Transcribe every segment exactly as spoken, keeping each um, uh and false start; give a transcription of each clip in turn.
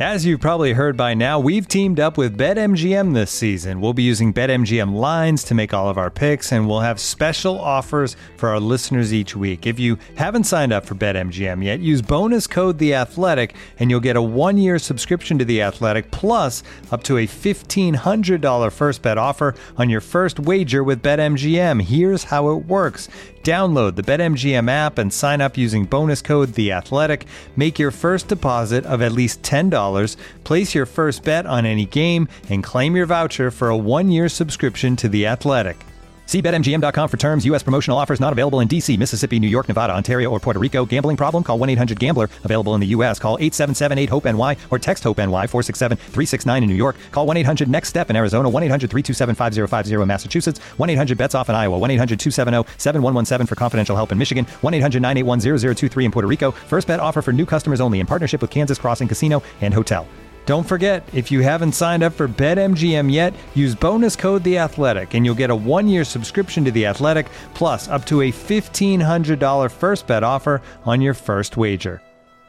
As you've probably heard by now, we've teamed up with BetMGM this season. We'll be using BetMGM lines to make all of our picks, and we'll have special offers for our listeners each week. If you haven't signed up for BetMGM yet, use bonus code The Athletic, and you'll get a one-year subscription to The Athletic, plus up to a fifteen hundred dollars first bet offer on your first wager with BetMGM. Here's how it works. Download the BetMGM app and sign up using bonus code The Athletic. Make your first deposit of at least ten dollars, place your first bet on any game, and claim your voucher for a one-year subscription to The Athletic. See Bet M G M dot com for terms. U S promotional offers not available in D C, Mississippi, New York, Nevada, Ontario, or Puerto Rico. Gambling problem? Call one eight hundred gambler. Available in the U S. Call eight seven seven eight hope N Y or text HOPE-NY four six seven three six nine in New York. Call one eight hundred next step in Arizona. one eight hundred three two seven five zero five zero in Massachusetts. one eight hundred bets off in Iowa. one eight hundred two seven zero seven one one seven for confidential help in Michigan. one eight hundred nine eight one zero zero two three in Puerto Rico. First bet offer for new customers only in partnership with Kansas Crossing Casino and Hotel. Don't forget, if you haven't signed up for BetMGM yet, use bonus code The Athletic, and you'll get a one-year subscription to The Athletic, plus up to a fifteen hundred dollars first bet offer on your first wager.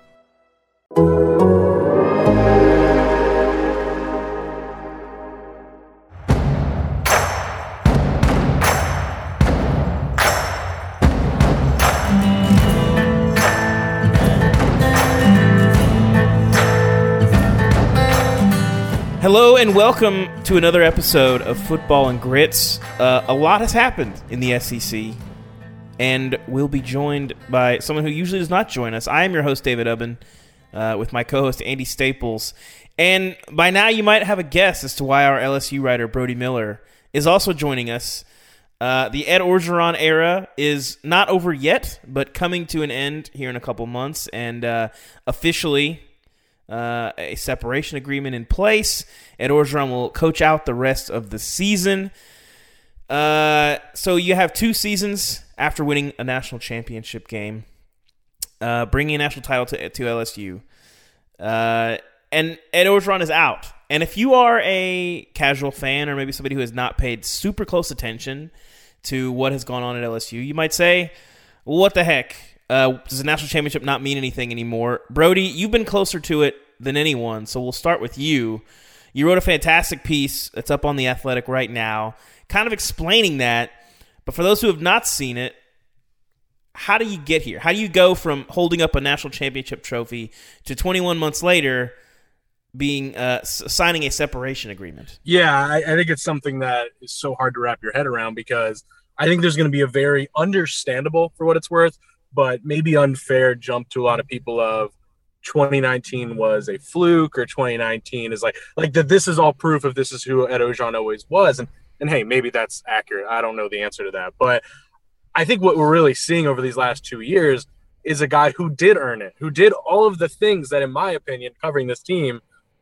Hello and welcome to another episode of Football and Grits. Uh, a lot has happened in the S E C, and we'll be joined by someone who usually does not join us. I am your host, David Ubben, uh, with my co-host, Andy Staples. And by now you might have a guess as to why our L S U writer, Brody Miller, is also joining us. Uh, the Ed Orgeron era is not over yet, but coming to an end here in a couple months, and uh, officially... Uh, a separation agreement in place. Ed Orgeron will coach out the rest of the season. Uh, so you have two seasons after winning a national championship game, uh, bringing a national title to, to L S U. Uh, and Ed Orgeron is out. And if you are a casual fan or maybe somebody who has not paid super close attention to what has gone on at L S U, you might say, what the heck? Uh, does the national championship not mean anything anymore? Brody, you've been closer to it than anyone, so we'll start with you. You wrote a fantastic piece that's up on The Athletic right now, kind of explaining that. But for those who have not seen it, how do you get here? How do you go from holding up a national championship trophy to twenty-one months later being uh, s- signing a separation agreement? Yeah, I, I think it's something that is so hard to wrap your head around, because I think there's going to be a very understandable, for what it's worth, but maybe unfair jump to a lot of people of twenty nineteen was a fluke, or twenty nineteen is like like that. This is all proof of this is who Ed Orgeron always was, and and hey, maybe that's accurate. I don't know the answer to that, but I think what we're really seeing over these last two years is a guy who did earn it, who did all of the things that, in my opinion, covering this team,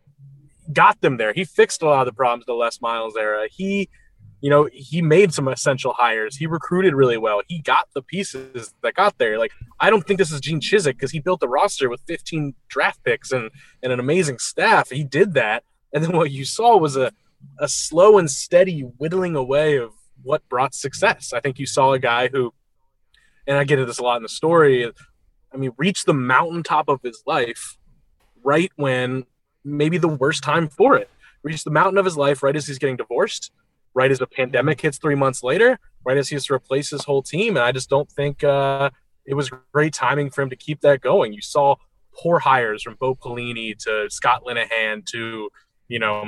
got them there. He fixed a lot of the problems of the Les Miles era. He You know, he made some essential hires. He recruited really well. He got the pieces that got there. Like, I don't think this is Gene Chizik, because he built a roster with fifteen draft picks and, and an amazing staff. He did that. And then what you saw was a, a slow and steady whittling away of what brought success. I think you saw a guy who, and I get into this a lot in the story, I mean, reached the mountaintop of his life right when maybe the worst time for it. Reached the mountain of his life right as he's getting divorced, right as a pandemic hits three months later, right as he has to replace his whole team. And I just don't think uh, it was great timing for him to keep that going. You saw poor hires from Bo Pelini to Scott Linehan to, you know,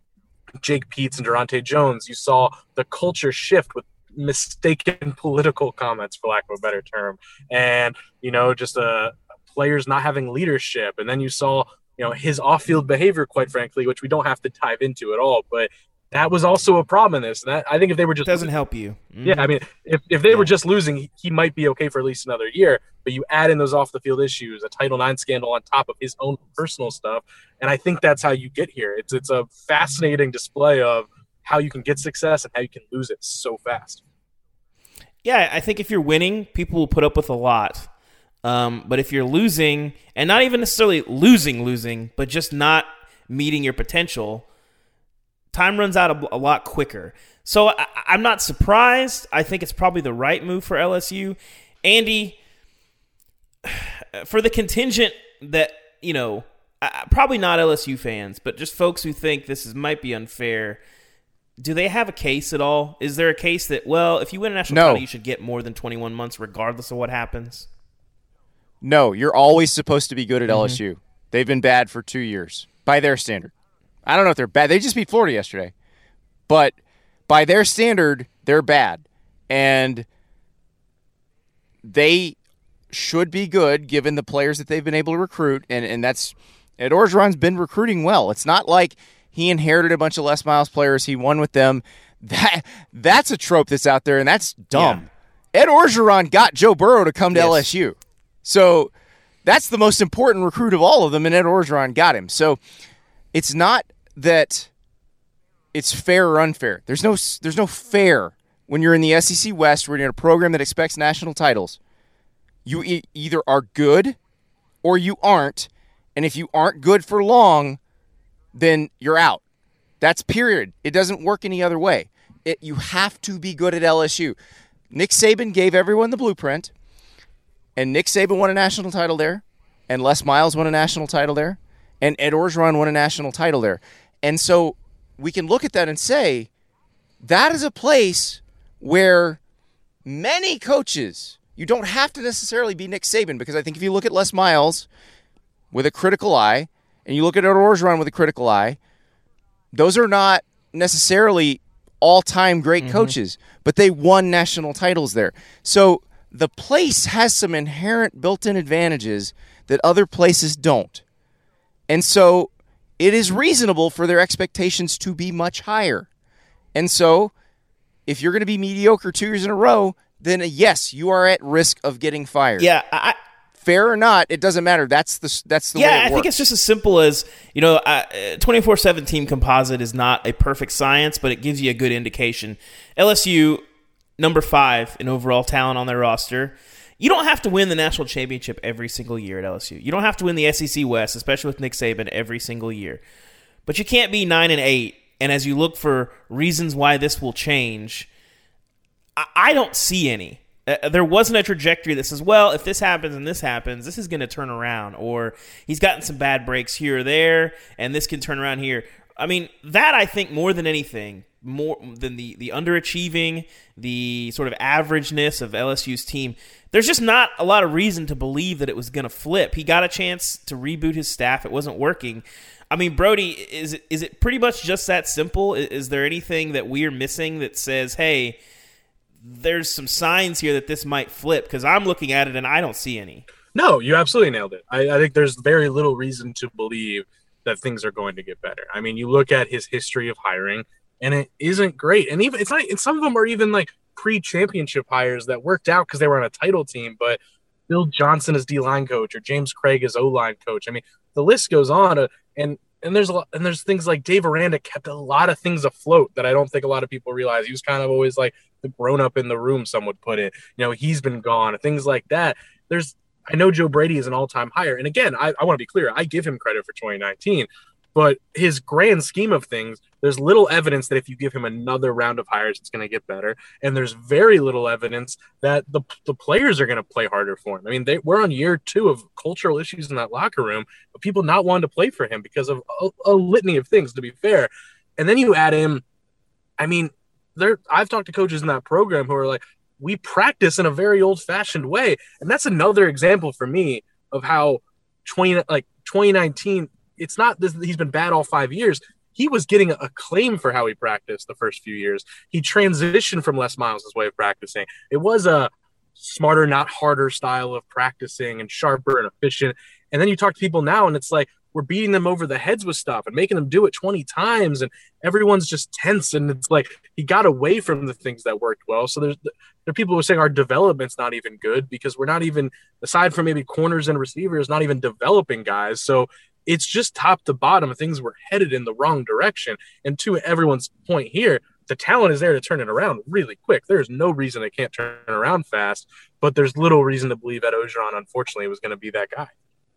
Jake Peets and Durante Jones. You saw the culture shift with mistaken political comments, for lack of a better term. And, you know, just uh, players not having leadership. And then you saw, you know, his off-field behavior, quite frankly, which we don't have to dive into at all, but that was also a problem in this. And that, I think if they were just – doesn't help you. Mm-hmm. Yeah, I mean, if, if they yeah. were just losing, he, he might be okay for at least another year. But you add in those off-the-field issues, a Title nine scandal on top of his own personal stuff, and I think that's how you get here. It's it's a fascinating display of how you can get success and how you can lose it so fast. Yeah, I think if you're winning, people will put up with a lot. Um, but if you're losing, and not even necessarily losing, losing, but just not meeting your potential – time runs out a, a lot quicker. So I, I'm not surprised. I think it's probably the right move for L S U. Andy, for the contingent that, you know, uh, probably not L S U fans, but just folks who think this is might be unfair, do they have a case at all? Is there a case that, well, if you win a national No. title, you should get more than twenty-one months regardless of what happens? No, you're always supposed to be good at Mm-hmm. L S U. They've been bad for two years by their standard. I don't know if they're bad. They just beat Florida yesterday. But by their standard, they're bad. And they should be good given the players that they've been able to recruit. And, and that's Ed Orgeron's been recruiting well. It's not like he inherited a bunch of Les Miles players. He won with them. That That's a trope that's out there, and that's dumb. Yeah. Ed Orgeron got Joe Burrow to come to Yes. L S U. So that's the most important recruit of all of them, and Ed Orgeron got him. So it's not that it's fair or unfair. There's no there's no fair when you're in the S E C West, when you're in a program that expects national titles. You e- either are good or you aren't, and if you aren't good for long, then you're out. That's period. It doesn't work any other way. It, you have to be good at L S U. Nick Saban gave everyone the blueprint, and Nick Saban won a national title there, and Les Miles won a national title there, and Ed Orgeron won a national title there. And so we can look at that and say, that is a place where many coaches, you don't have to necessarily be Nick Saban, because I think if you look at Les Miles with a critical eye, and you look at Ed Orgeron with a critical eye, those are not necessarily all-time great mm-hmm. coaches, but they won national titles there. So the place has some inherent built-in advantages that other places don't. And so it is reasonable for their expectations to be much higher. And so if you're going to be mediocre two years in a row, then yes, you are at risk of getting fired. Yeah, I... Fair or not, it doesn't matter. That's the that's the yeah, way it I works. think it's just as simple as, you know, twenty-four seven team composite is not a perfect science, but it gives you a good indication. L S U, number five in overall talent on their roster. You don't have to win the national championship every single year at L S U. You don't have to win the S E C West, especially with Nick Saban, every single year. But you can't be nine and eight. And as you look for reasons why this will change, I, I don't see any. Uh, there wasn't a trajectory that says, well, if this happens and this happens, this is going to turn around. Or he's gotten some bad breaks here or there, and this can turn around here. I mean, that I think more than anything, more than the, the underachieving, the sort of averageness of L S U's team, there's just not a lot of reason to believe that it was going to flip. He got a chance to reboot his staff. It wasn't working. I mean, Brody, is it, is it pretty much just that simple? Is, is there anything that we're missing that says, hey, there's some signs here that this might flip? Because I'm looking at it and I don't see any. No, you absolutely nailed it. I, I think there's very little reason to believe that things are going to get better. I mean, you look at his history of hiring, and it isn't great. And even it's not. And some of them are even like pre-championship hires that worked out because they were on a title team. But Bill Johnson as D-line coach, or James Craig as O-line coach. I mean, the list goes on. Uh, and and there's a lot, and there's things like Dave Aranda kept a lot of things afloat that I don't think a lot of people realize. He was kind of always like the grown up in the room, some would put it. You know, he's been gone, things like that. There's, I know Joe Brady is an all-time hire. And again, I, I want to be clear. I give him credit for twenty nineteen, but his grand scheme of things, there's little evidence that if you give him another round of hires, it's going to get better. And there's very little evidence that the, the players are going to play harder for him. I mean, they, we're on year two of cultural issues in that locker room, but people not wanting to play for him because of a, a litany of things, to be fair. And then you add in, I mean, there, I've talked to coaches in that program who are like, we practice in a very old-fashioned way, and that's another example for me of how twenty like twenty nineteen. It's not this. He's been bad all five years. He was getting acclaim for how he practiced the first few years. He transitioned from Les Miles' way of practicing. It was a smarter, not harder style of practicing, and sharper and efficient. And then you talk to people now, and it's like, we're beating them over the heads with stuff and making them do it twenty times, and everyone's just tense. And it's like he got away from the things that worked well. So there's there are people who are saying our development's not even good because we're not even, aside from maybe corners and receivers, not even developing guys. So it's just top to bottom. Things were headed in the wrong direction. And to everyone's point here, the talent is there to turn it around really quick. There's no reason it can't turn around fast, but there's little reason to believe Ed Orgeron, unfortunately, was going to be that guy.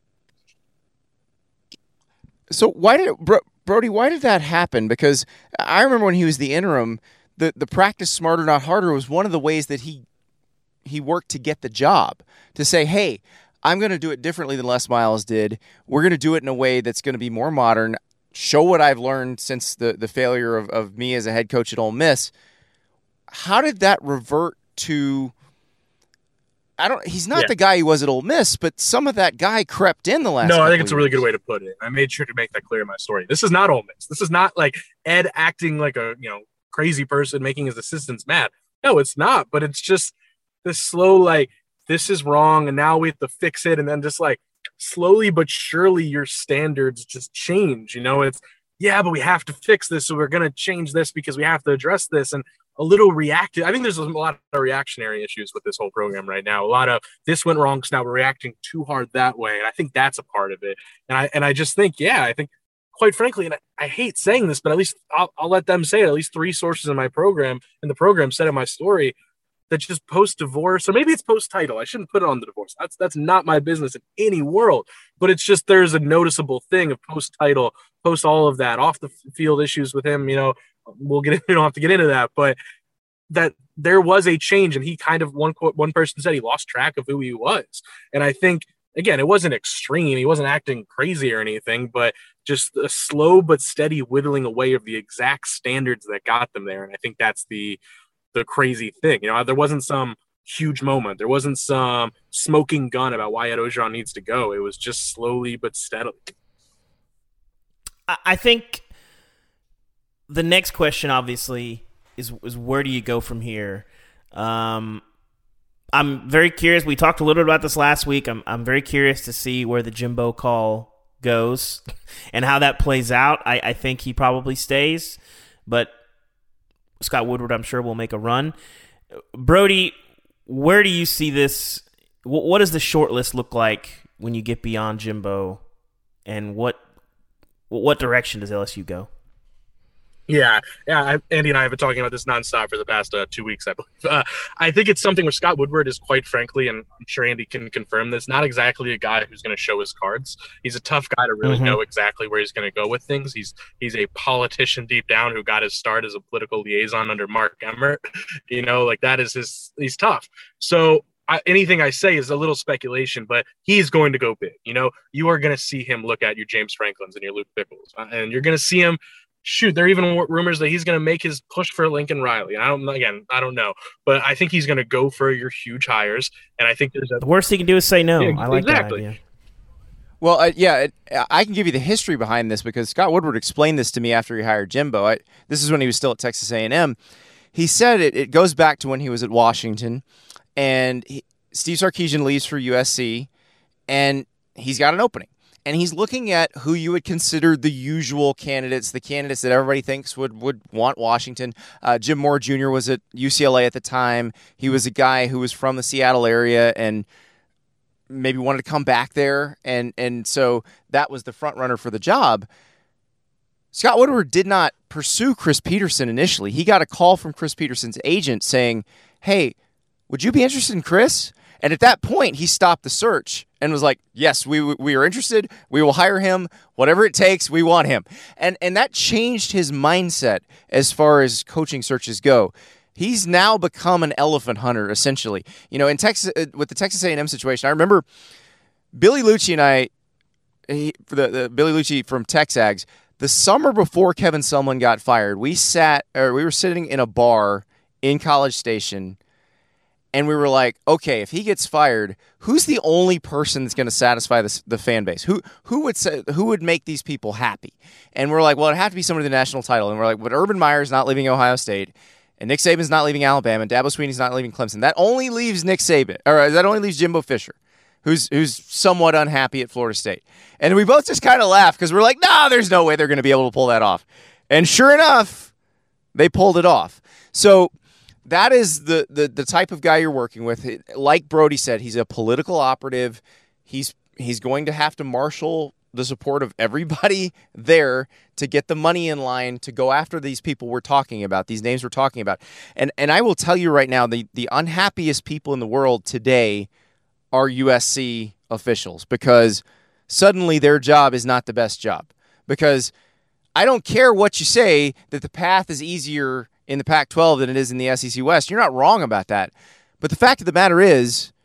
So why did Bro- Brody? Why did that happen? Because I remember when he was the interim, the the practice smarter, not harder was one of the ways that he he worked to get the job. To say, hey, I'm going to do it differently than Les Miles did. We're going to do it in a way that's going to be more modern, show what I've learned since the, the failure of, of me as a head coach at Ole Miss. How did that revert to... I don't. He's not yeah. the guy he was at Ole Miss, but some of that guy crept in the last. No, I think it's it's a really good way to put it. I made sure to make that clear in my story. This is not Ole Miss. This is not like Ed acting like a you know crazy person making his assistants mad. No, it's not. But it's just this slow like this is wrong, and now we have to fix it, and then just like slowly but surely your standards just change. You know, it's yeah, but we have to fix this, so we're gonna change this because we have to address this and. A little reactive. I think there's a lot of reactionary issues with this whole program right now. A lot of this went wrong, so now we're reacting too hard that way, and I think that's a part of it. And I and I just think, yeah, I think, quite frankly, and I, I hate saying this, but at least I'll, I'll let them say it. At least three sources in my program, in the program, said in my story that just post divorce, or maybe it's post title. I shouldn't put it on the divorce. That's that's not my business in any world. But it's just there's a noticeable thing of post title, post all of that off the field issues with him. You know. We'll get. We don't have to get into that, but that there was a change, and he kind of one quote one person said he lost track of who he was, and I think again it wasn't extreme. He wasn't acting crazy or anything, but just a slow but steady whittling away of the exact standards that got them there, and I think that's the the crazy thing. You know, there wasn't some huge moment. There wasn't some smoking gun about why Ed Orgeron needs to go. It was just slowly but steadily. I think. The next question, obviously, is is where do you go from here? Um, I'm very curious. We talked a little bit about this last week. I'm I'm very curious to see where the Jimbo call goes and how that plays out. I, I think he probably stays, but Scott Woodward, I'm sure, will make a run. Brody, where do you see this? What does the short list look like when you get beyond Jimbo, and what what direction does L S U go? Yeah, yeah. I, Andy and I have been talking about this nonstop for the past uh, two weeks, I believe. Uh, I think it's something where Scott Woodward is, quite frankly, and I'm sure Andy can confirm this, not exactly a guy who's going to show his cards. He's a tough guy to really mm-hmm. know exactly where he's going to go with things. He's he's a politician deep down who got his start as a political liaison under Mark Emmert. You know, like that is his. He's tough. So. I, anything I say is a little speculation, but he's going to go big. You know, you are going to see him look at your James Franklins and your Luke Pickles, uh, and you're going to see him. Shoot, there are even rumors that he's going to make his push for Lincoln Riley. I don't, again, I don't know, but I think he's going to go for your huge hires, and I think there's a, the worst he can do is say no. Yeah, I like exactly. that idea. Well, uh, yeah, it, I can give you the history behind this because Scott Woodward explained this to me after he hired Jimbo. I, this is when he was still at Texas A and M. He said it. It goes back to when he was at Washington, and he, Steve Sarkisian leaves for U S C, and he's got an opening. And he's looking at who you would consider the usual candidates, the candidates that everybody thinks would, would want Washington. Uh, Jim Moore Junior was at U C L A at the time. He was a guy who was from the Seattle area and maybe wanted to come back there. And, and so that was the front runner for the job. Scott Woodward did not pursue Chris Peterson initially. He got a call from Chris Peterson's agent saying, hey, would you be interested in Chris? And at that point, he stopped the search and was like, yes, we we are interested. We will hire him. Whatever it takes, we want him. And and that changed his mindset as far as coaching searches go. He's now become an elephant hunter, essentially. You know, in Texas, with the Texas A and M situation, I remember Billy Lucci and I, he, for the, the Billy Lucci from Texags, the summer before Kevin Sumlin got fired, we sat, or we were sitting in a bar in College Station. And we were like, okay, if he gets fired, who's the only person that's going to satisfy the, the fan base? Who who would say, who would make these people happy? And we're like, well, it'd have to be somebody with the national title. And we're like, but Urban Meyer's not leaving Ohio State, and Nick Saban's not leaving Alabama, and Dabo Swinney's not leaving Clemson. That only leaves Nick Saban, or that only leaves Jimbo Fisher, who's who's somewhat unhappy at Florida State. And we both just kind of laughed because we're like, no, there's no way they're going to be able to pull that off. And sure enough, they pulled it off. So that is the, the the type of guy you're working with. Like Brody said, he's a political operative. He's he's going to have to marshal the support of everybody there to get the money in line to go after these people we're talking about, these names we're talking about. And and I will tell you right now, the, the unhappiest people in the world today are U S C officials because suddenly their job is not the best job. Because I don't care what you say that the path is easier in the Pac twelve than it is in the S E C West. You're not wrong about that. But the fact of the matter is,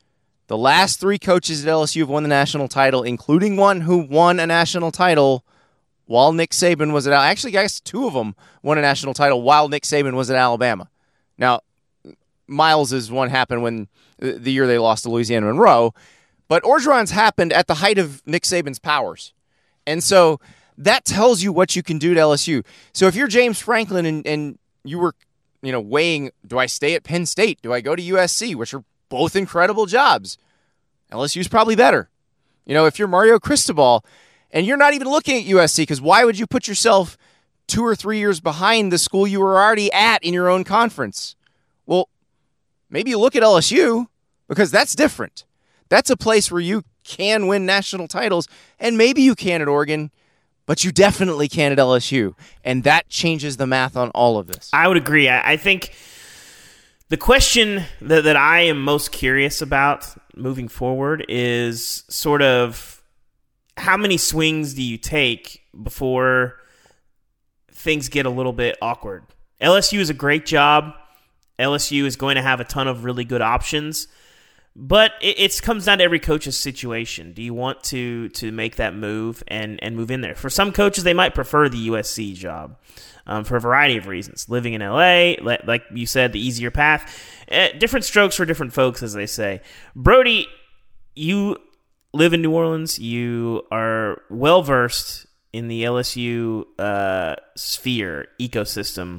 The last three coaches at L S U have won the national title, including one who won a national title while Nick Saban was at Al- actually, I guess two of them won a national title while Nick Saban was at Alabama. Now, Miles's one happened when the year they lost to Louisiana Monroe, but Orgeron's happened at the height of Nick Saban's powers. And so that tells you what you can do to L S U. So if you're James Franklin and, and you were, you know, weighing, do I stay at Penn State? Do I go to U S C, which are both incredible jobs? L S U's probably better. You know, if you're Mario Cristobal and you're not even looking at U S C, because why would you put yourself two or three years behind the school you were already at in your own conference? Well, maybe you look at L S U because that's different. That's a place where you can win national titles, and maybe you can at Oregon, but you definitely can at L S U, and that changes the math on all of this. I would agree. I, I think the question that, that I am most curious about moving forward is sort of how many swings do you take before things get a little bit awkward? L S U is a great job. L S U is going to have a ton of really good options, but it it's, comes down to every coach's situation. Do you want to to make that move and, and move in there? For some coaches, they might prefer the U S C job. Um, for a variety of reasons. Living in L A, like you said, the easier path. Uh, different strokes for different folks, as they say. Brody, you live in New Orleans. You are well-versed in the L S U uh, sphere, ecosystem.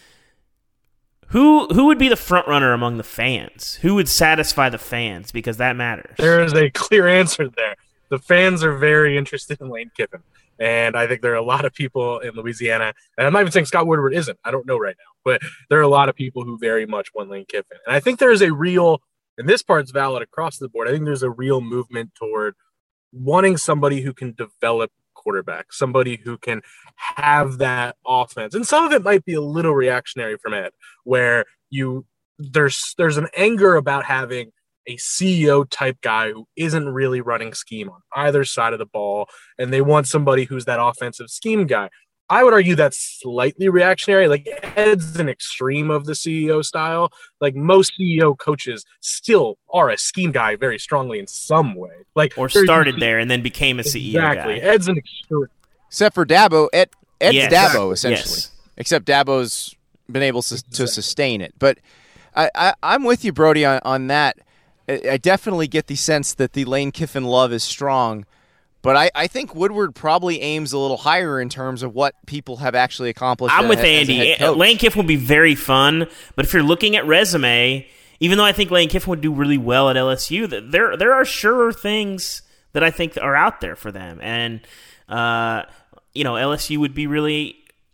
Who who would be the front runner among the fans? Who would satisfy the fans? Because that matters. There is a clear answer there. The fans are very interested in Lane Kiffin. And I think there are a lot of people in Louisiana, and I'm not even saying Scott Woodward isn't. I don't know right now. But there are a lot of people who very much want Lane Kiffin. And I think there is a real, and this part's valid across the board, I think there's a real movement toward wanting somebody who can develop quarterback, somebody who can have that offense. And some of it might be a little reactionary from Ed, where you there's there's an anger about having a C E O type guy who isn't really running scheme on either side of the ball, and they want somebody who's that offensive scheme guy. I would argue that's slightly reactionary. Like, Ed's an extreme of the C E O style. Like, most C E O coaches still are a scheme guy very strongly in some way. Like, or started there and then became a C E O exactly. guy. Ed's an extreme. Except for Dabo, Ed, Ed's Yes. Dabo, essentially. Yes. Except Dabo's been able to, to sustain it. But I, I, I'm with you, Brody, on, on that. I, I definitely get the sense that the Lane Kiffin love is strong. But I, I think Woodward probably aims a little higher in terms of what people have actually accomplished. I'm as, with as a Andy. head coach. Lane Kiffin would be very fun, but if you're looking at resume, even though I think Lane Kiffin would do really well at L S U, there there are sure things that I think are out there for them. And, uh, you know, L S U would be really...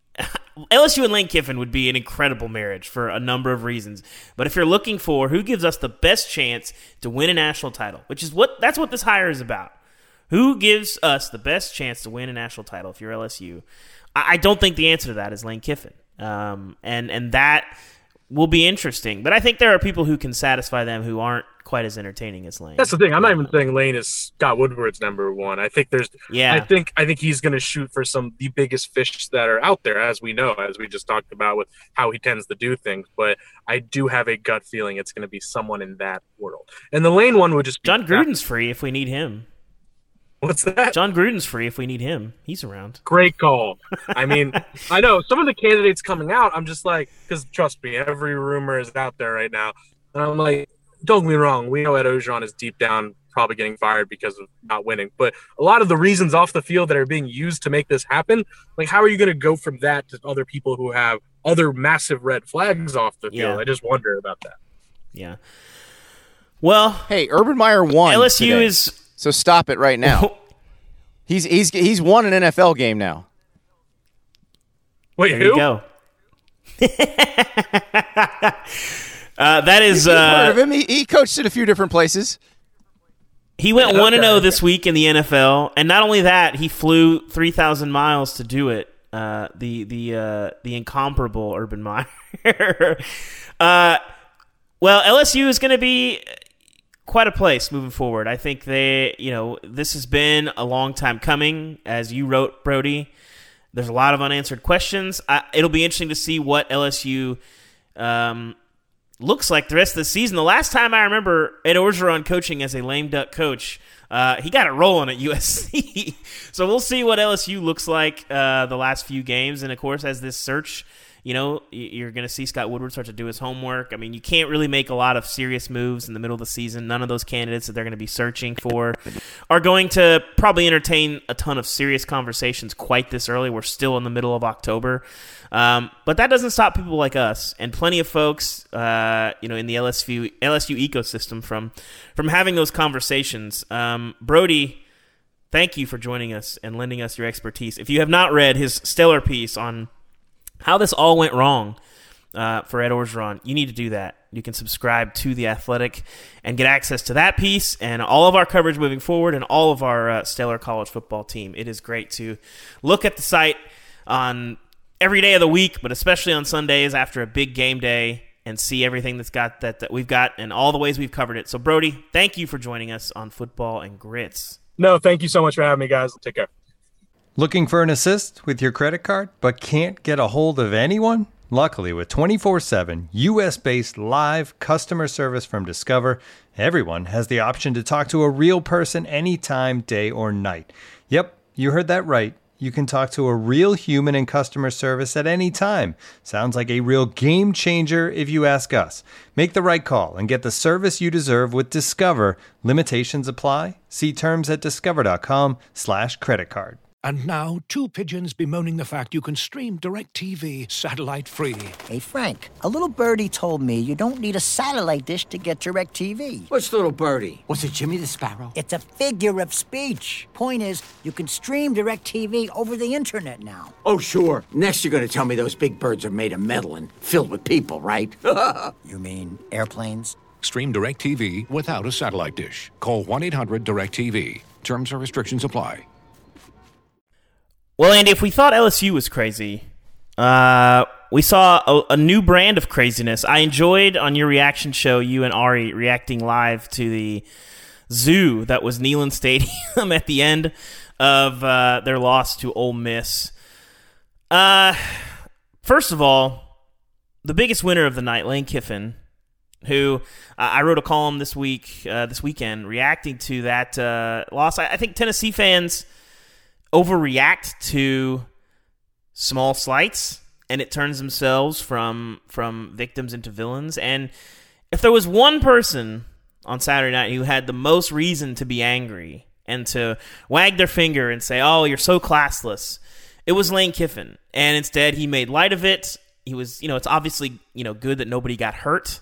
L S U and Lane Kiffin would be an incredible marriage for a number of reasons. But if you're looking for who gives us the best chance to win a national title, which is what that's what this hire is about. Who gives us the best chance to win a national title if you're L S U? I, I don't think the answer to that is Lane Kiffin. Um, and, and that will be interesting. But I think there are people who can satisfy them who aren't quite as entertaining as Lane. That's the thing. I'm not even saying Lane is Scott Woodward's number one. I think there's Yeah. I think I think he's gonna shoot for some of the biggest fish that are out there, as we know, as we just talked about with how he tends to do things. But I do have a gut feeling it's gonna be someone in that world. And the Lane one would just be John Gruden's free if we need him. What's that? John Gruden's free if we need him. He's around. Great call. I mean, I know some of the candidates coming out, I'm just like, because trust me, every rumor is out there right now. And I'm like, don't get me wrong, we know Ed Orgeron is deep down probably getting fired because of not winning. But a lot of the reasons off the field that are being used to make this happen, like, how are you going to go from that to other people who have other massive red flags off the field? Yeah. I just wonder about that. Yeah. Well, Hey, Urban Meyer won L S U today, is... so stop it right now. he's he's he's won an N F L game now. Wait, There who? you go. uh, that is... You've heard Uh, of him. He, he coached at a few different places. He went Okay. one and oh this week in the N F L, and not only that, he flew three thousand miles to do it. Uh, the the uh, the incomparable Urban Meyer. uh, well, L S U is going to be quite a place moving forward. I think they, you know, this has been a long time coming, as you wrote, Brody. There's a lot of unanswered questions. I, it'll be interesting to see what L S U um, looks like the rest of the season. The last time I remember Ed Orgeron coaching as a lame duck coach, uh, he got it rolling at U S C. So we'll see what L S U looks like uh, the last few games. And, of course, as this search, you know, you're going to see Scott Woodward start to do his homework. I mean, you can't really make a lot of serious moves in the middle of the season. None of those candidates that they're going to be searching for are going to probably entertain a ton of serious conversations quite this early. We're still in the middle of October. Um, but that doesn't stop people like us and plenty of folks, uh, you know, in the L S U L S U ecosystem from from having those conversations. Um, Brody, thank you for joining us and lending us your expertise. If you have not read his stellar piece on how this all went wrong uh, for Ed Orgeron, you need to do that. You can subscribe to The Athletic and get access to that piece and all of our coverage moving forward and all of our uh, stellar college football team. It is great to look at the site on every day of the week, but especially on Sundays after a big game day, and see everything that's got that, that we've got and all the ways we've covered it. So, Brody, thank you for joining us on Football and Grits. No, thank you so much for having me, guys. Take care. Looking for an assist with your credit card but can't get a hold of anyone? Luckily, with twenty-four seven U S-based live customer service from Discover, everyone has the option to talk to a real person anytime, day or night. Yep, you heard that right. You can talk to a real human in customer service at any time. Sounds like a real game changer if you ask us. Make the right call and get the service you deserve with Discover. Limitations apply. See terms at discover.com slash credit card. And now, two pigeons bemoaning the fact you can stream DirecTV satellite-free. Hey, Frank, a little birdie told me you don't need a satellite dish to get DirecTV. Which little birdie? Was it Jimmy the Sparrow? It's a figure of speech. Point is, you can stream DirecTV over the internet now. Oh, sure. Next you're going to tell me those big birds are made of metal and filled with people, right? You mean airplanes? Stream DirecTV without a satellite dish. Call one eight hundred direct T V. Terms and restrictions apply. Well, Andy, if we thought L S U was crazy, uh, we saw a, a new brand of craziness. I enjoyed on your reaction show, you and Ari reacting live to the zoo that was Neyland Stadium at the end of uh, their loss to Ole Miss. Uh, first of all, the biggest winner of the night, Lane Kiffin, who uh, I wrote a column this week, uh, this weekend, reacting to that uh, loss. I, I think Tennessee fans overreact to small slights, and it turns themselves from from victims into villains. And if there was one person on Saturday night who had the most reason to be angry and to wag their finger and say, "Oh, you're so classless," it was Lane Kiffin. And instead, he made light of it. He was, you know, it's obviously, you know, good that nobody got hurt.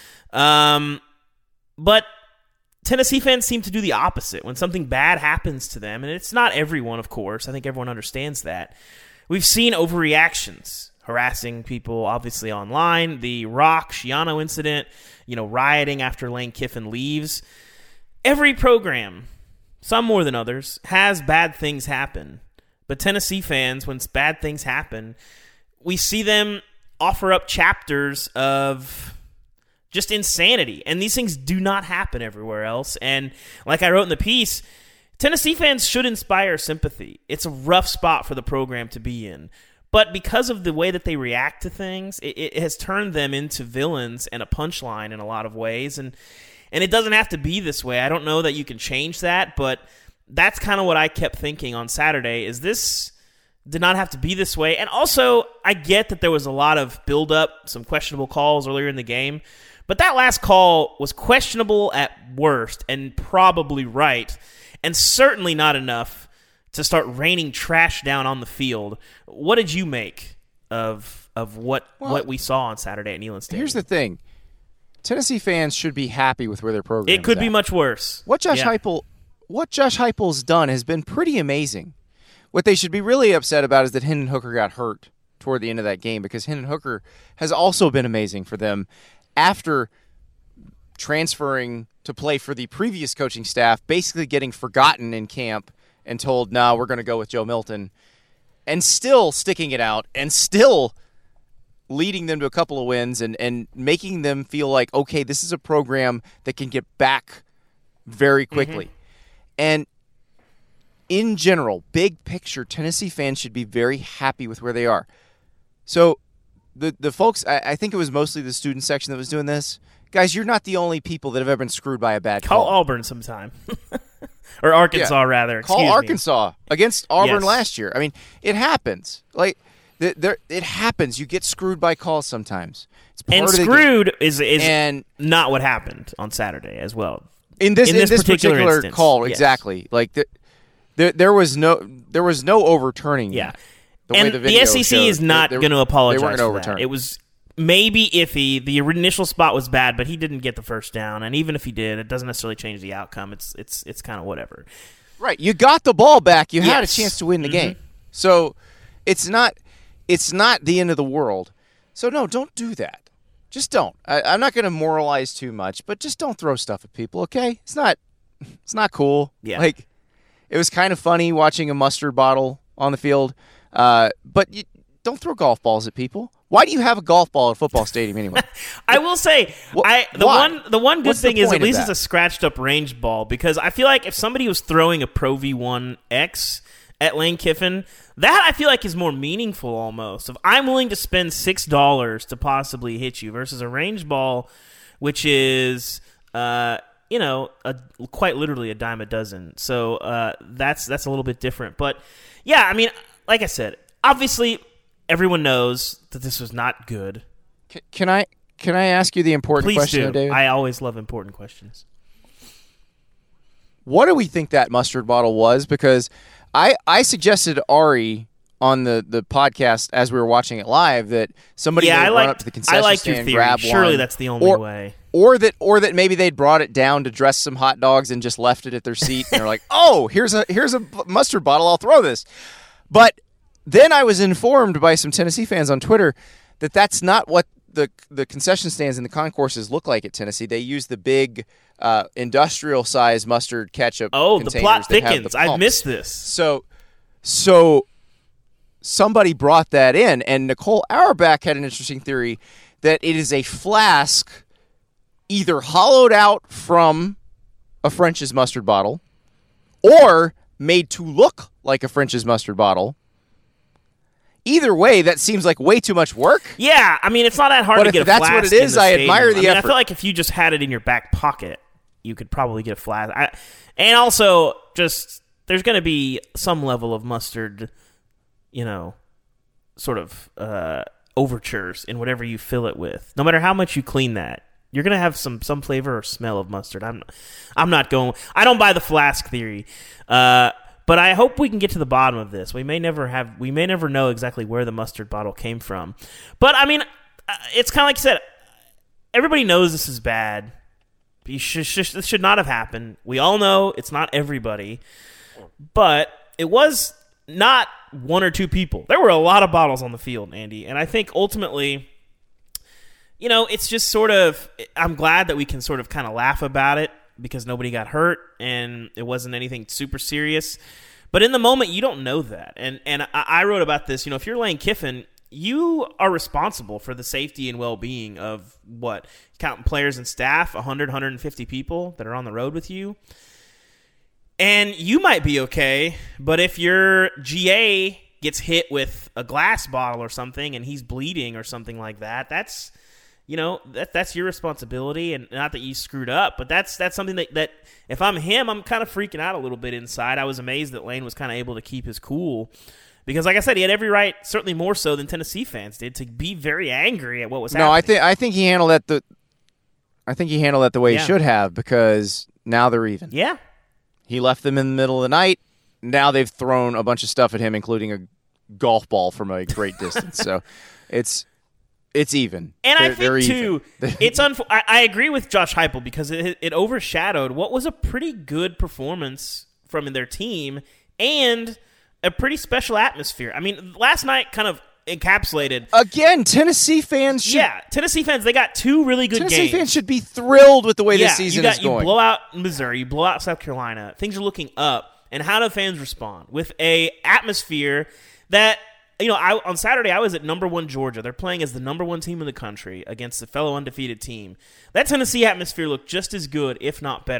Um, but Tennessee fans seem to do the opposite when something bad happens to them, and it's not everyone, of course. I think everyone understands that. We've seen overreactions, harassing people, obviously, online. The Rock Schiano incident, you know, rioting after Lane Kiffin leaves. Every program, some more than others, has bad things happen. But Tennessee fans, when bad things happen, we see them offer up chapters of just insanity. And these things do not happen everywhere else. And like I wrote in the piece, Tennessee fans should inspire sympathy. It's a rough spot for the program to be in. But because of the way that they react to things, it, it has turned them into villains and a punchline in a lot of ways. And and it doesn't have to be this way. I don't know that you can change that, but that's kind of what I kept thinking on Saturday, is this did not have to be this way. And also, I get that there was a lot of build-up, some questionable calls earlier in the game. But that last call was questionable at worst and probably right, and certainly not enough to start raining trash down on the field. What did you make of of what well, what we saw on Saturday at Neyland Stadium? Here's the thing. Tennessee fans should be happy with where their program is. It could at. be much worse. What Josh yeah. Heupel what Josh Heupel's done has been pretty amazing. What they should be really upset about is that Hendon Hooker got hurt toward the end of that game, because Hendon Hooker has also been amazing for them after transferring to play for the previous coaching staff, basically getting forgotten in camp and told, no, nah, we're going to go with Joe Milton, and still sticking it out and still leading them to a couple of wins and, and making them feel like, okay, this is a program that can get back very quickly. Mm-hmm. And in general, big picture, Tennessee fans should be very happy with where they are. So the the folks, I, I think it was mostly the student section that was doing this. Guys, you're not the only people that have ever been screwed by a bad Call call. Auburn sometime. Or Arkansas, yeah. rather. Call Excuse Arkansas me. against Auburn Yes. last year. I mean, it happens. Like, th- there, it happens. You get screwed by calls sometimes. It's part And of the game. screwed is is And not what happened on Saturday as well. In this in in this this, particular particular, instance, call, yes. exactly. Like the, there, there was no there was no overturning. Yeah. that. The and way the, the video S E C showed, is not they- going to they apologize weren't for gonna that. overturn. It was maybe iffy. The initial spot was bad, but he didn't get the first down. And even if he did, it doesn't necessarily change the outcome. It's it's it's kind of whatever. Right. You got the ball back. You had a Yes. chance to win the Mm-hmm. game. So it's not it's not the end of the world. So no, don't do that. Just don't. I, I'm not going to moralize too much, but just don't throw stuff at people. Okay? It's not it's not cool. Yeah. Like it was kind of funny watching a mustard bottle on the field, uh, but you, don't throw golf balls at people. Why do you have a golf ball at a football stadium anyway? I will say, Wh- I the why? one the one good What's the thing is point at of least that? it's a scratched up range ball, because I feel like if somebody was throwing a Pro V one X at Lane Kiffin, that I feel like is more meaningful almost. If I'm willing to spend six dollars to possibly hit you versus a range ball, which is uh, you know a, quite literally a dime a dozen. So uh, that's that's a little bit different. But yeah, I mean, like I said, obviously everyone knows that this was not good. Can, can I can I ask you the important Please question, do. though, David? I always love important questions. What do we think that mustard bottle was? Because I, I suggested to Ari on the, the podcast as we were watching it live that somebody Yeah, may I run like- up to the concession I like your stand, theory. grab Surely one, that's the only or, way. Or that or that maybe they'd brought it down to dress some hot dogs and just left it at their seat and they're like, oh, here's a here's a mustard bottle, I'll throw this. But then I was informed by some Tennessee fans on Twitter that that's not what the the concession stands in the concourses look like at Tennessee. They use the big uh, industrial size mustard ketchup. Oh, the containers plot that have thickens. the I've pumps. missed this. So, so somebody brought that in, and Nicole Auerbach had an interesting theory that it is a flask either hollowed out from a French's mustard bottle or made to look like a French's mustard bottle. Either way, that seems like way too much work. Yeah, I mean, it's not that hard But to if get a that's flask what it in is, the I stadium. admire the I mean, I effort. feel like if you just had it in your back pocket, you could probably get a flask. I, and also, just there's going to be some level of mustard, you know, sort of uh, overtures in whatever you fill it with. No matter how much you clean that, you're going to have some some flavor or smell of mustard. I'm I'm not going. I don't buy the flask theory. Uh, But I hope we can get to the bottom of this. We may never have. We may never know exactly where the mustard bottle came from. But I mean, uh, it's kind of like you said. Everybody knows this is bad. You should, should, this should not have happened. We all know it's not everybody, but it was not one or two people. There were a lot of bottles on the field, Andy, and I think ultimately, you know, it's just sort of. I'm glad that we can sort of kind of laugh about it, because nobody got hurt and it wasn't anything super serious. But in the moment, you don't know that. And and I, I wrote about this. You know, if you're Lane Kiffin, you are responsible for the safety and well-being of, what, counting players and staff, one hundred, one hundred fifty people that are on the road with you. And you might be okay, but if your G A gets hit with a glass bottle or something and he's bleeding or something like that, that's... You know, that that's your responsibility, and not that you screwed up, but that's that's something that, that if I'm him, I'm kind of freaking out a little bit inside. I was amazed that Lane was kind of able to keep his cool, because, like I said, he had every right, certainly more so than Tennessee fans did, to be very angry at what was No, happening. I think I think he handled that the I think he handled that the way Yeah. he should have, because now they're even. Yeah. He left them in the middle of the night. Now they've thrown a bunch of stuff at him, including a golf ball from a great distance. So it's it's even. And they're, I they're think, even. too, it's unf- I, I agree with Josh Heupel, because it, it overshadowed what was a pretty good performance from their team and a pretty special atmosphere. I mean, last night kind of encapsulated. Again, Tennessee fans should Yeah, Tennessee fans, they got two really good Tennessee games. fans should be thrilled with the way yeah, this season you got, is going. You blow out Missouri, you blow out South Carolina. Things are looking up. And how do fans respond? With a atmosphere that, you know, I, on Saturday I was at number one Georgia. They're playing as the number one team in the country against a fellow undefeated team. That Tennessee atmosphere looked just as good, if not better,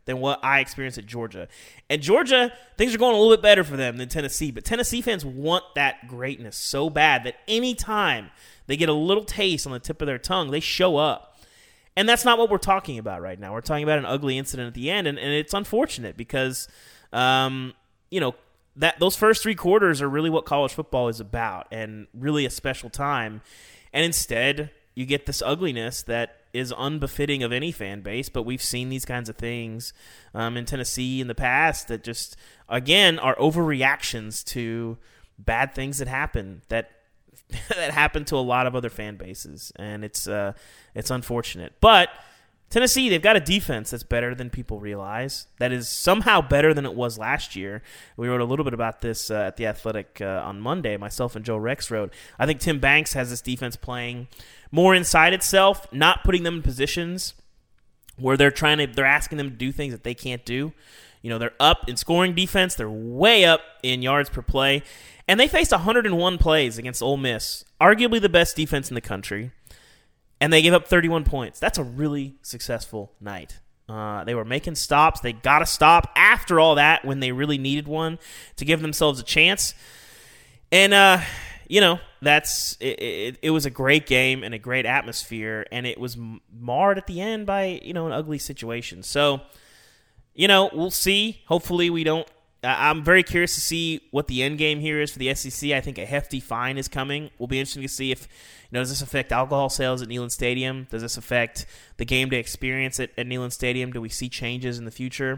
than what I experienced at Georgia. And Georgia, things are going a little bit better for them than Tennessee, but Tennessee fans want that greatness so bad that any time they get a little taste on the tip of their tongue, they show up. And that's not what we're talking about right now. We're talking about an ugly incident at the end, and, and it's unfortunate because, um, you know, that those first three quarters are really what college football is about and really a special time. And instead, you get this ugliness that is unbefitting of any fan base, but we've seen these kinds of things um, in Tennessee in the past that just, again, are overreactions to bad things that happen that that happen to a lot of other fan bases, and it's uh, it's unfortunate. But Tennessee, they've got a defense that's better than people realize, that is somehow better than it was last year. We wrote a little bit about this uh, at The Athletic uh, on Monday, myself and Joe Rex wrote. I think Tim Banks has this defense playing more inside itself, not putting them in positions where they're trying to, they're asking them to do things that they can't do. You know, they're up in scoring defense, they're way up in yards per play, and they faced one hundred one plays against Ole Miss, arguably the best defense in the country. And they gave up thirty-one points. That's a really successful night. Uh, they were making stops. They got to stop after all that when they really needed one to give themselves a chance. And, uh, you know, that's it, it, it was a great game and a great atmosphere, and it was marred at the end by, you know, an ugly situation. So, you know, we'll see. Hopefully we don't. I'm very curious to see what the end game here is for the S E C. I think a hefty fine is coming. Will be interesting to see if, you know, does this affect alcohol sales at Neyland Stadium? Does this affect the game day experience at, at Neyland Stadium? Do we see changes in the future?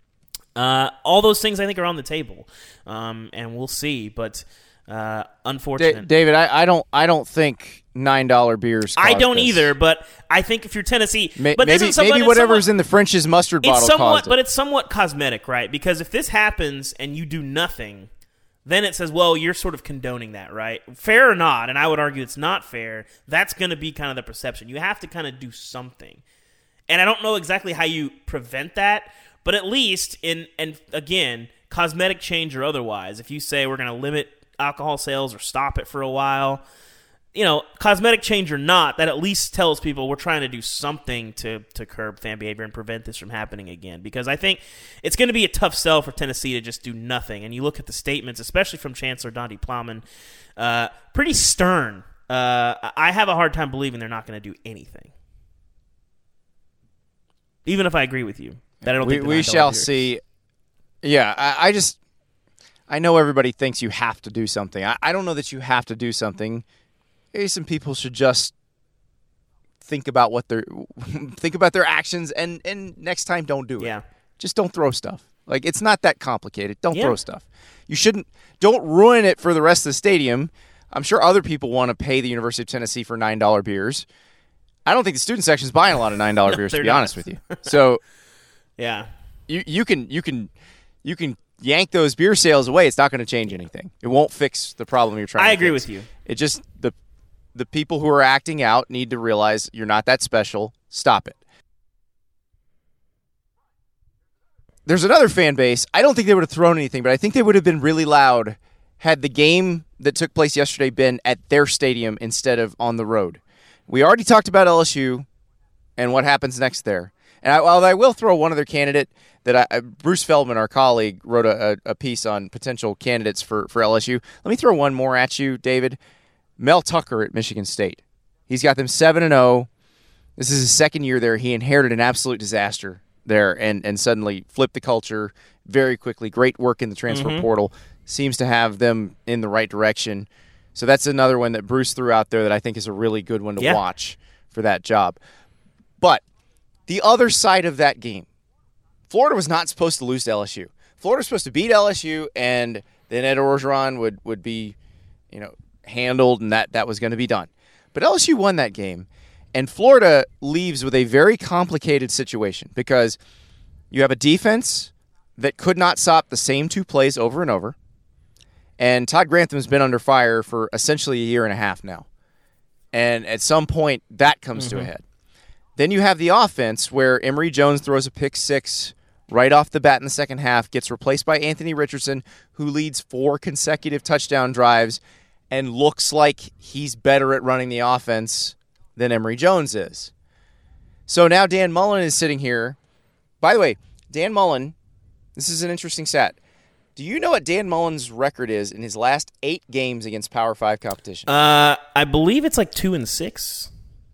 Uh, all those things I think are on the table, um, and we'll see. But uh, unfortunate, D- David, I, I don't, I don't think nine dollar beers. I don't this. either. But I think if you're Tennessee, Ma- but maybe, somewhat, maybe whatever's somewhat, in the French's mustard bottle it's somewhat, caused it. but it's somewhat cosmetic, right? Because if this happens and you do nothing, then it says, well, you're sort of condoning that, right? Fair or not, and I would argue it's not fair, that's going to be kind of the perception. You have to kind of do something. And I don't know exactly how you prevent that, but at least, in and again, cosmetic change or otherwise, if you say we're going to limit alcohol sales or stop it for a while, you know, cosmetic change or not, that at least tells people we're trying to do something to, to curb fan behavior and prevent this from happening again. Because I think it's going to be a tough sell for Tennessee to just do nothing. And you look at the statements, especially from Chancellor Donde Plowman, uh, pretty stern. Uh, I have a hard time believing they're not going to do anything. Even if I agree with you. That I don't we think the we shall beer. see. Yeah, I, I just, I know everybody thinks you have to do something. I, I don't know that you have to do something. Maybe some people should just think about what they're think about their actions, and, and next time don't do it. Yeah. Just don't throw stuff. Like, it's not that complicated. Don't Yeah. throw stuff. You shouldn't. Don't ruin it for the rest of the stadium. I'm sure other people want to pay the University of Tennessee for nine dollar beers. I don't think the student section is buying a lot of nine dollar No, beers, to they're be not. honest with you. So Yeah. you you can you can you can yank those beer sales away. It's not going to change anything. It won't fix the problem you're trying I to agree fix. with you. It just the the people who are acting out need to realize you're not that special. Stop it. There's another fan base. I don't think they would have thrown anything, but I think they would have been really loud had the game that took place yesterday been at their stadium instead of on the road. We already talked about L S U and what happens next there. And I, while I will throw one other candidate that I, Bruce Feldman, our colleague, wrote a, a piece on potential candidates for, for L S U. Let me throw one more at you, David. Mel Tucker at Michigan State. He's got them seven and oh. This is his second year there. He inherited an absolute disaster there and, and suddenly flipped the culture very quickly. Great work in the transfer Mm-hmm. portal. Seems to have them in the right direction. So that's another one that Bruce threw out there that I think is a really good one to Yeah. watch for that job. But the other side of that game, Florida was not supposed to lose to L S U. Florida was supposed to beat L S U, and then Ed Orgeron would, would be, you know, handled, and that, that was going to be done. But L S U won that game, and Florida leaves with a very complicated situation because you have a defense that could not stop the same two plays over and over, and Todd Grantham's been under fire for essentially a year and a half now. And at some point, that comes Mm-hmm. to a head. Then you have the offense where Emory Jones throws a pick six right off the bat in the second half, gets replaced by Anthony Richardson, who leads four consecutive touchdown drives and looks like he's better at running the offense than Emory Jones is. So now Dan Mullen is sitting here. By the way, Dan Mullen, this is an interesting stat. Do you know what Dan Mullen's record is in his last eight games against Power Five competition? Uh, I believe it's like two and six.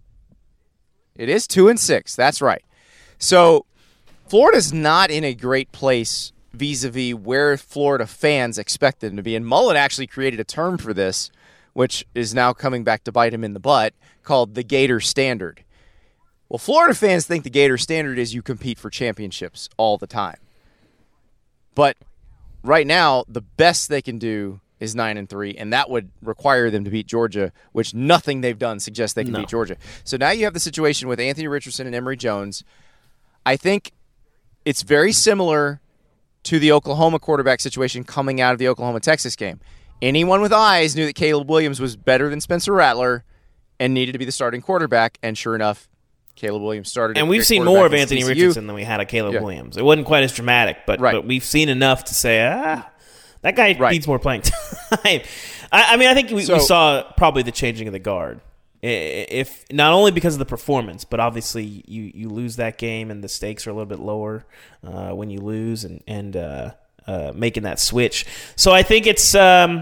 It is two and six. That's right. So Florida's not in a great place vis-a-vis where Florida fans expect them to be. And Mullen actually created a term for this, which is now coming back to bite him in the butt, called the Gator Standard. Well, Florida fans think the Gator Standard is you compete for championships all the time. But right now, the best they can do is nine and three, and that would require them to beat Georgia, which nothing they've done suggests they can No. beat Georgia. So now you have the situation with Anthony Richardson and Emory Jones. I think it's very similar to the Oklahoma quarterback situation coming out of the Oklahoma-Texas game. Anyone with eyes knew that Caleb Williams was better than Spencer Rattler and needed to be the starting quarterback, and sure enough, Caleb Williams started. And we've seen more of Anthony Richardson than we had of Caleb Yeah. Williams. It wasn't quite as dramatic, but, Right. but we've seen enough to say, ah, that guy Right. needs more playing time. I, I mean, I think we, So- we saw probably the changing of the guard. I- If not only because of the performance, but obviously you, you lose that game and the stakes are a little bit lower uh, when you lose and and uh, uh, making that switch. So I think it's. Um,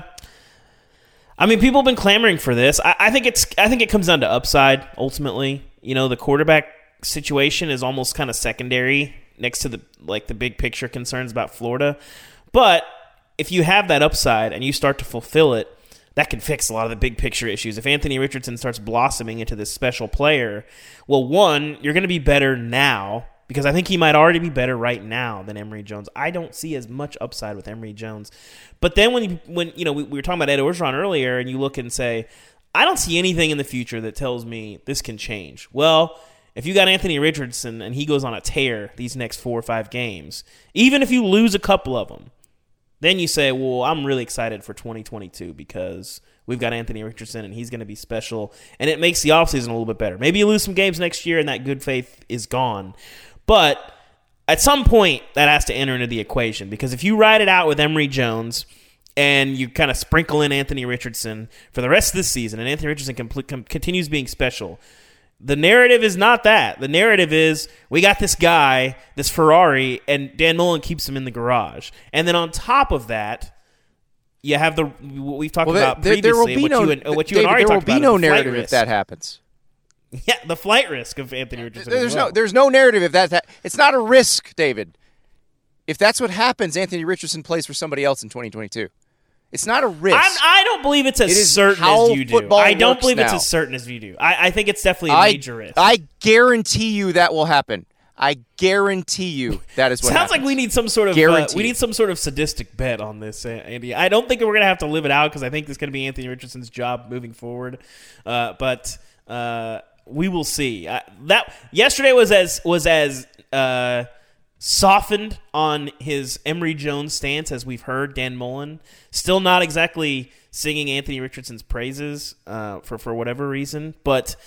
I mean, people have been clamoring for this. I, I think it's. I think it comes down to upside ultimately. You know, the quarterback situation is almost kind of secondary next to the like the big picture concerns about Florida. But if you have that upside and you start to fulfill it, that can fix a lot of the big picture issues. If Anthony Richardson starts blossoming into this special player, well, one, you're going to be better now because I think he might already be better right now than Emory Jones. I don't see as much upside with Emory Jones. But then when you, when you know we, we were talking about Ed Orgeron earlier, and you look and say, I don't see anything in the future that tells me this can change. Well, if you got Anthony Richardson and he goes on a tear these next four or five games, even if you lose a couple of them, then you say, well, I'm really excited for twenty twenty-two because we've got Anthony Richardson and he's going to be special, and it makes the offseason a little bit better. Maybe you lose some games next year and that good faith is gone. But at some point, that has to enter into the equation because if you ride it out with Emory Jones and you kind of sprinkle in Anthony Richardson for the rest of this season, and Anthony Richardson com- com- continues being special, the narrative is not that. The narrative is we got this guy, this Ferrari, and Dan Mullen keeps him in the garage. And then on top of that, you have the what we've talked Well, about there, there will previously, be what no, you and, what you David, and Ari there will talked be about. no the flight narrative if risk. that happens. Yeah, the flight risk of Anthony Richardson. There's as well. no, there's no narrative if that, that. It's not a risk, David. If that's what happens, Anthony Richardson plays for somebody else in twenty twenty-two. It's not a risk. I'm, I don't believe it's as It is certain how as you do. football I don't works believe it's now. as certain as you do. I, I think it's definitely a I, major risk. I guarantee you that will happen. I guarantee you that is what Sounds happens. like we need some sort of uh, Guaranteed. we need some sort of sadistic bet on this, uh, Andy. I don't think we're gonna have to live it out because I think this is gonna be Anthony Richardson's job moving forward. Uh, but uh, we will see. Uh, that yesterday was as was as uh, softened on his Emory Jones stance as we've heard. Dan Mullen still not exactly singing Anthony Richardson's praises uh, for for whatever reason, but.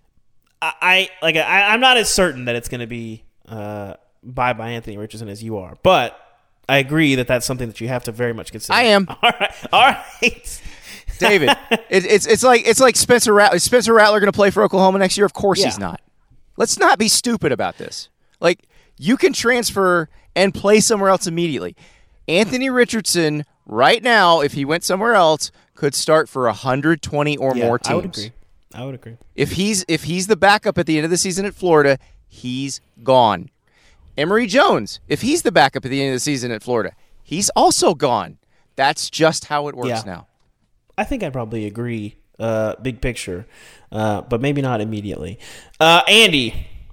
I, I like I, I'm not as certain that it's going to be uh, bye bye Anthony Richardson as you are, but I agree that that's something that you have to very much consider. I am. All right, all right. David, it, it's it's like it's like Spencer Rattler. Is Spencer Rattler going to play for Oklahoma next year? Of course Yeah. he's not. Let's not be stupid about this. Like, you can transfer and play somewhere else immediately. Anthony Richardson, right now, if he went somewhere else, could start for one hundred twenty or Yeah, more teams. I would agree. I would agree. If he's if he's the backup at the end of the season at Florida, he's gone. Emory Jones, if he's the backup at the end of the season at Florida, he's also gone. That's just how it works Yeah. now. I think I probably agree. Uh, big picture, uh, but maybe not immediately. Uh, Andy,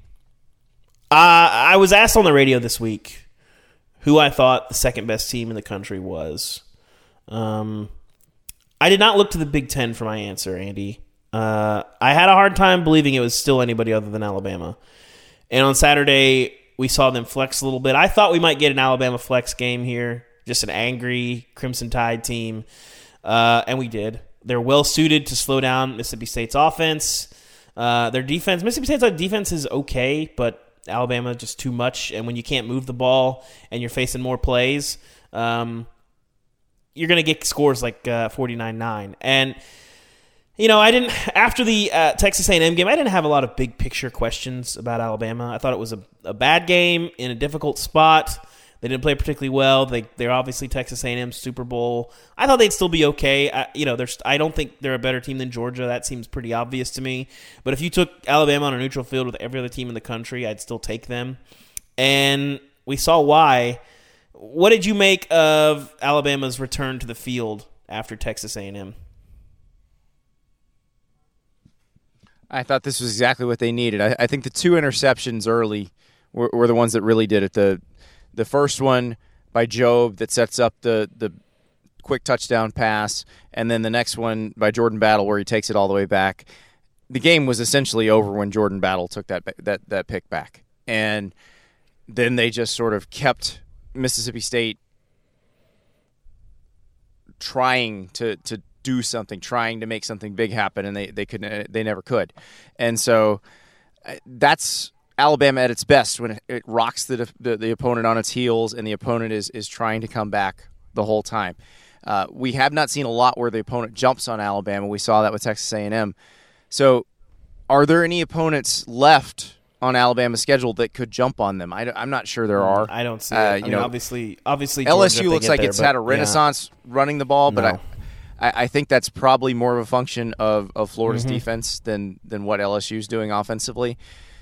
uh, I was asked on the radio this week who I thought the second best team in the country was. Um, I did not look to the Big Ten for my answer, Andy. Uh, I had a hard time believing it was still anybody other than Alabama. And on Saturday, we saw them flex a little bit. I thought we might get an Alabama flex game here, just an angry Crimson Tide team, uh, and we did. They're well-suited to slow down Mississippi State's offense. Uh, their defense, Mississippi State's defense is okay, but Alabama just too much. And when you can't move the ball and you're facing more plays, um, you're going to get scores like uh, forty-nine nine. And You know, I didn't after the uh, Texas A and M game. I didn't have a lot of big picture questions about Alabama. I thought it was a, a bad game in a difficult spot. They didn't play particularly well. They they're obviously Texas A and M Super Bowl. I thought they'd still be okay. I, you know, there's I don't think they're a better team than Georgia. That seems pretty obvious to me. But if you took Alabama on a neutral field with every other team in the country, I'd still take them. And we saw why. What did you make of Alabama's return to the field after Texas A and M? I thought this was exactly what they needed. I, I think the two interceptions early were, were the ones that really did it. The the first one by Jobe that sets up the, the quick touchdown pass, and then the next one by Jordan Battle where he takes it all the way back. The game was essentially over when Jordan Battle took that that that pick back. And then they just sort of kept Mississippi State trying to to do something, trying to make something big happen, and they they couldn't. They never could. And so that's Alabama at its best when it, it rocks the, the the opponent on its heels, and the opponent is is trying to come back the whole time. Uh, we have not seen a lot where the opponent jumps on Alabama. We saw that with Texas A and M. So, are there any opponents left on Alabama's schedule that could jump on them? I, I'm not sure there are. I don't see. Uh, it. you I know, mean, obviously, obviously, L S U Georgia, looks like there, it's but, had a renaissance yeah. running the ball, but No. I. I think that's probably more of a function of, of Florida's mm-hmm. defense than, than what L S U is doing offensively.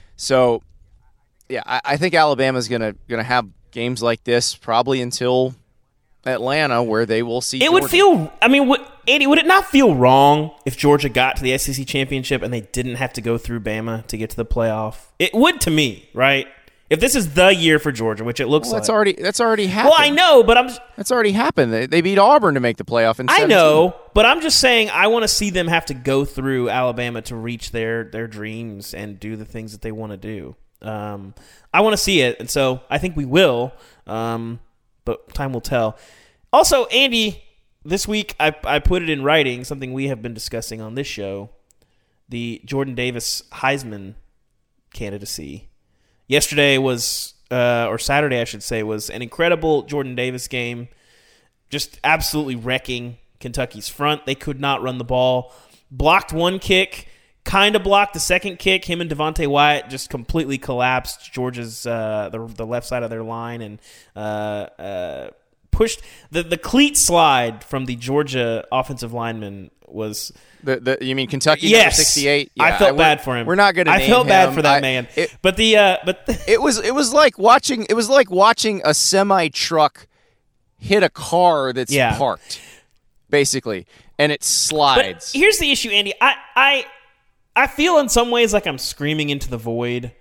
So, yeah, I, I think Alabama's gonna gonna have games like this probably until Atlanta, where they will see. It Georgia. would feel. I mean, would, Andy, would it not feel wrong if Georgia got to the S E C championship and they didn't have to go through Bama to get to the playoff? It would to me, right? If this is the year for Georgia, which it looks well, like, that's already that's already happened. Well, I know, but I'm. Just, that's already happened. They, they beat Auburn to make the playoff. In I seventeen. know, but I'm just saying I want to see them have to go through Alabama to reach their their dreams and do the things that they want to do. Um, I want to see it, and so I think we will. Um, but time will tell. Also, Andy, this week I I put it in writing, something we have been discussing on this show: the Jordan Davis Heisman candidacy. Yesterday was, uh, or Saturday I should say, was an incredible Jordan Davis game. Just absolutely wrecking Kentucky's front. They could not run the ball. Blocked one kick, kind of blocked the second kick. Him and Devontae Wyatt just completely collapsed Georgia's uh, the the left side of their line and uh, uh, pushed the the cleat slide from the Georgia offensive lineman was. The, the, you mean Kentucky yes. number sixty-eight? Yeah, I felt I, bad for him. We're not going to. I felt bad him. for that I, man. It, but the uh, but it was it was like watching it was like watching a semi truck hit a car that's yeah. parked, basically, and it slides. But here's the issue, Andy. I I I feel in some ways like I'm screaming into the void.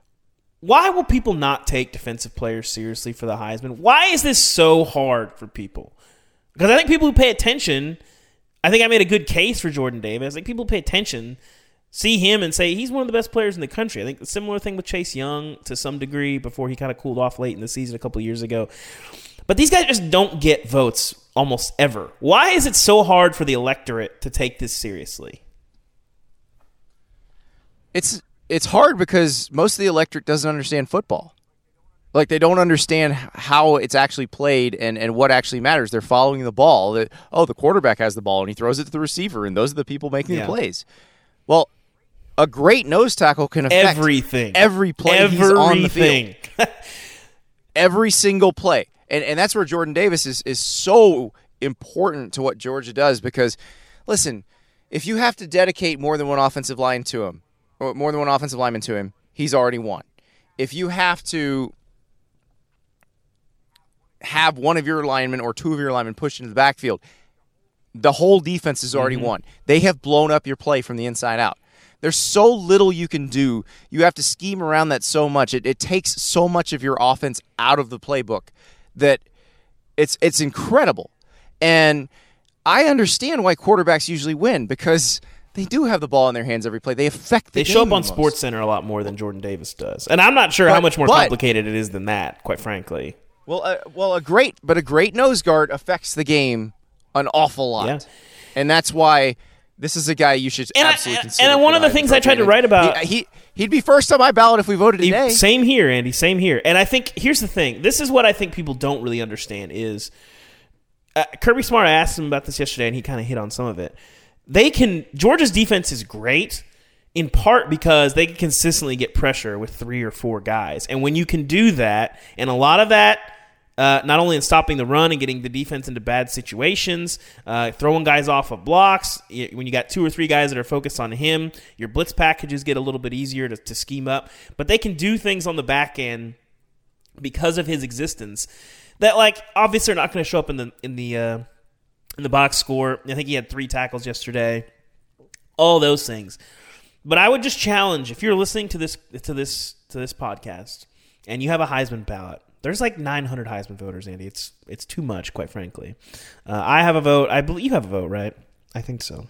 Why will people not take defensive players seriously for the Heisman? Why is this so hard for people? Because I think people who pay attention. I think I made a good case for Jordan Davis. Like people pay attention, see him, and say he's one of the best players in the country. I think a similar thing with Chase Young to some degree before he kind of cooled off late in the season a couple of years ago. But these guys just don't get votes almost ever. Why is it so hard for the electorate to take this seriously? It's it's hard because most of the electorate doesn't understand football. Like, they don't understand how it's actually played and, and what actually matters. They're following the ball. That, oh, the quarterback has the ball, and he throws it to the receiver, and those are the people making yeah. the plays. Well, a great nose tackle can affect everything. Every play Everything. he's on the field. Every single play. And and that's where Jordan Davis is, is so important to what Georgia does because, listen, if you have to dedicate more than one offensive line to him, or more than one offensive lineman to him, he's already won. If you have to have one of your linemen or two of your linemen pushed into the backfield, the whole defense is already mm-hmm. won. They have blown up your play from the inside out. There's so little you can do. You have to scheme around that so much. It, it takes so much of your offense out of the playbook that it's it's incredible. And I understand why quarterbacks usually win because they do have the ball in their hands every play. They affect the They game show up on the Sports most. Center a lot more than Jordan Davis does. And I'm not sure but, how much more but, complicated it is than that, quite frankly. Well, uh, well, a great, but a great nose guard affects the game an awful lot, yeah. and that's why this is a guy you should and absolutely I, consider. And one of the things I tried to write about, he, he he'd be first on my ballot if we voted he, today. Same here, Andy. Same here. And I think here's the thing. This is what I think people don't really understand is uh, Kirby Smart. I asked him about this yesterday, and he kind of hit on some of it. they can Georgia's defense is great in part because they can consistently get pressure with three or four guys. And when you can do that, and a lot of that, uh, not only in stopping the run and getting the defense into bad situations, uh, throwing guys off of blocks, when you got two or three guys that are focused on him, your blitz packages get a little bit easier to, to scheme up. But they can do things on the back end because of his existence that, like, obviously are not going to show up in the in the uh, in the box score. I think he had three tackles yesterday. All those things. But I would just challenge, if you're listening to this to this to this podcast and you have a Heisman ballot, there's like nine hundred Heisman voters, Andy. It's it's too much, quite frankly. Uh, I have a vote. I believe you have a vote, right? I think so.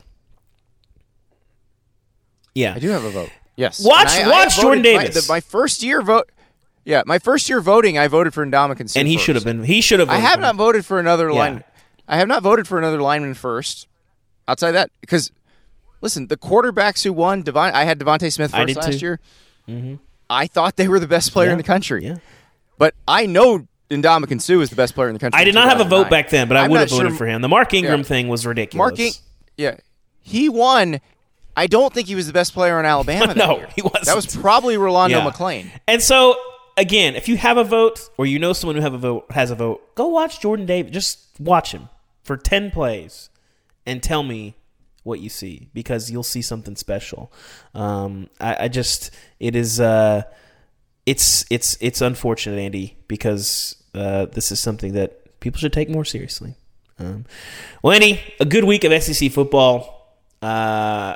Yeah, I do have a vote. Yes. Watch I, watch I Jordan voted, Davis. My, the, my first year vote. Yeah, my first year voting, I voted for Ndamukong Suh and he first. should have been. He should have. I have not voted for another Yeah. lineman. I have not voted for another lineman first. Outside that, because listen, the quarterbacks who won, Devon, I had Devontae Smith I first did last too. year. Mm-hmm. I thought they were the best player Yeah. in the country. Yeah. But I know Ndamukong Suh is the best player in the country. I did in not have a vote two thousand nine. back then, but I I'm would not have voted sure- for him. The Mark Ingram Yeah. thing was ridiculous. Mark In- yeah, he won. I don't think he was the best player in Alabama that No, year. he wasn't. That was probably Rolando Yeah. McClain. And so, again, if you have a vote or you know someone who have a vote has a vote, go watch Jordan Davis. Just watch him for ten plays and tell me what you see, because you'll see something special. Um, I, I just it is uh, it's it's it's unfortunate, Andy, because uh, this is something that people should take more seriously. Um, well, Andy, a good week of S E C football. Uh,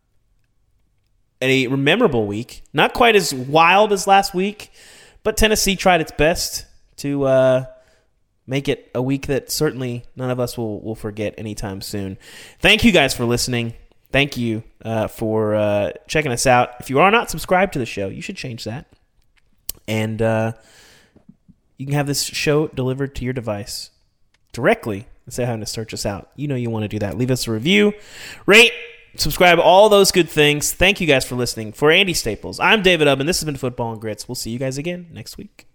a memorable week. Not quite as wild as last week, but Tennessee tried its best to uh, make it a week that certainly none of us will, will forget anytime soon. Thank you guys for listening. Thank you uh, for uh, checking us out. If you are not subscribed to the show, you should change that. And uh, you can have this show delivered to your device directly instead of having to search us out. You know you want to do that. Leave us a review, rate, subscribe, all those good things. Thank you guys for listening. For Andy Staples, I'm David Ubb, and this has been Football and Grits. We'll see you guys again next week.